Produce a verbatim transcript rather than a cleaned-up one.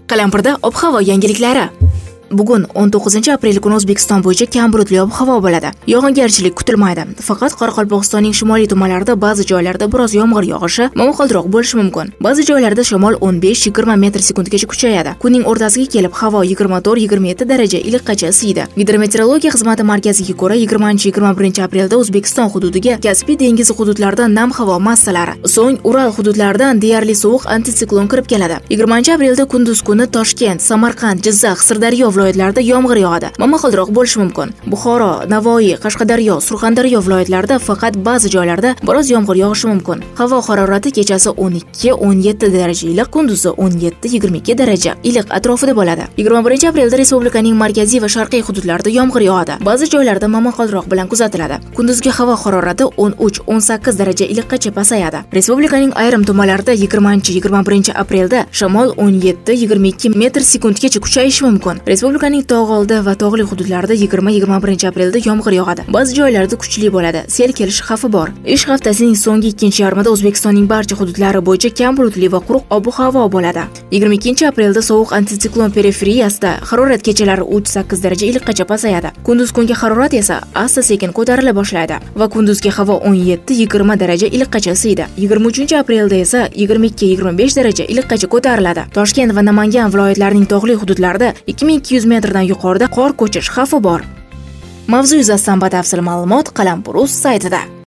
Qalampirda ob-havo yangiliklari. Bugun o'n to'qqizinchi aprel kuni O'zbekiston bo'yicha kam bulutli ob-havo bo'ladi. Yog'ingarchilik kutilmaydi. Faqat Qoraqalpog'istonning shimoliy tumanlarida ba'zi joylarda biroz yomg'ir yog'ishi, momaqaldiroq bo'lishi mumkin. Ba'zi joylarda shamol o'n besh yigirma metr sekundgacha kuchayadi. Kunning o'rtasiga kelib havo yigirma to'rt yigirma yetti daraja iliqqacha isiydi. Gidrometeorologiya xizmati markaziga ko'ra yigirmanchi yigirma birinchi aprelda O'zbekiston hududiga Kaspiy dengizi hududlaridan nam havo massalari, so'ng Ural hududlaridan deyarli sovuq antitsiklon kirib keladi. yigirmanchi aprelda kunduz kuni Toshkent, Samarqand, Jizzax, Sirdaryo viloyatlarida yomg'ir yog'adi. Momaqaldiroq bo'lishi mumkin. Buxoro, Navoiy, Qashqadaryo, Surxondaryo viloyatlarida faqat ba'zi joylarda biroz yomg'ir yog'ishi mumkin. Havo harorati kechasi o'n ikki o'n yetti daraja iliq, kunduzi o'n yetti yigirma ikki daraja iliq atrofida bo'ladi. yigirma birinchi aprelda respublikaning markaziy va sharqiy hududlarida yomg'ir yog'adi. Ba'zi joylarda momaqaldiroq bilan kuzatiladi. Kunduzgi havo harorati o'n uch o'n sakkiz daraja iliqqacha pasayadi. Respublikaning ayrim tumanlarida yigirmanchi yigirma birinchi aprelda shamol o'n yetti yigirma ikki metr sekundgacha kuchayishi mumkin. Respublikaning tog' oldi va tog'li hududlarida yigirma yigirma birinchi aprelda yomg'ir yog'adi. Ba'zi joylarda kuchli bo'ladi. Sel kelish xavfi bor. Ish haftasining so'nggi ikkinchi yarmida O'zbekistonning barcha hududlari bo'yicha kam bulutli va quruq ob-havo bo'ladi. yigirma ikkinchi aprelda sovuq antitsiklon periferiyasida harorat kechalari uch sakkiz daraja iliqqacha pasayadi. Kunduz kungi harorat esa asta-sekin ko'tarila boshlaydi va kunduzgi havo o'n yetti yigirma daraja iliqqacha isiydi. yigirma uchinchi aprelda esa yigirma ikki yigirma besh daraja iliqqacha ko'tariladi. Toshkent va Namangan viloyatlarining tog'li hududlarida ikki ming ikki yuz metrdan yuqorida qor ko'chish xavfi bor. Mavzu yuzasidan batafsil ma'lumot Qalampir.uz saytida.